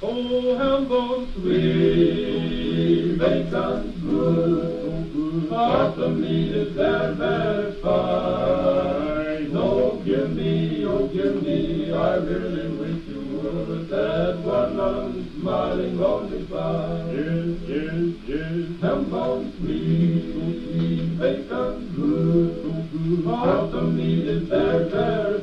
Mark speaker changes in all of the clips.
Speaker 1: Oh, ham bone sweet, bacon good, the meat is very, very fine. Oh, give me, I really wish you would. That one unsmiling lonely fire. Yes, ham bone sweet, bacon good, the meat is very, very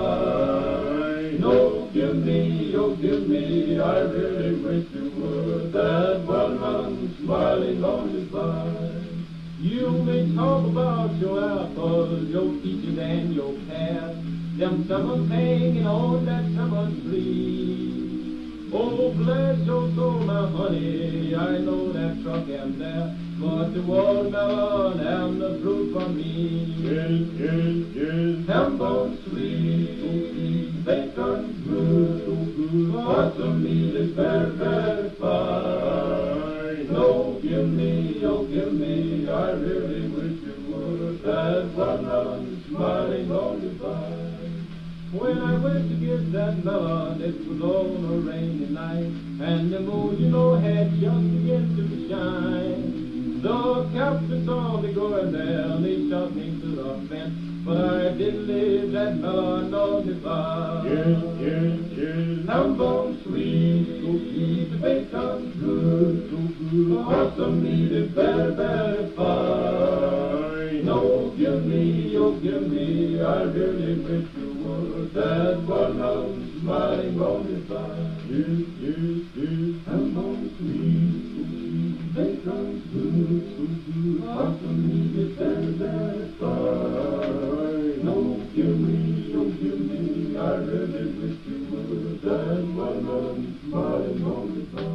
Speaker 1: fine. Oh, give me, I really wish you would. That one unsmiling lonely fine. You may talk about your apples, your peaches, and your pears. Them summers hanging on that summer tree. Oh, bless your soul, my honey, I know that truck am there, but the watermelon and the fruit for me. Yes. Ham bone sweet, bacon good, but the meat is very, very fine. Oh, give me, I really wish you would. That one unsmiling lonely vine. When I went to get that melon, it was on a rainy night, and the moon, had just begun to shine. The captain saw me going there, and he shot me to the fence, but I didn't leave that melon on the vine. Yes. Ham bone sweet, the bacon good, but the meat is very, very fine. Oh, give me, I really wish you would. That one unsmiling lonely fire. Yes. Ham bone sweet, bacon good, but the meat is very, very fine. Oh, give me, I really wish you would. That one unsmiling lonely fire.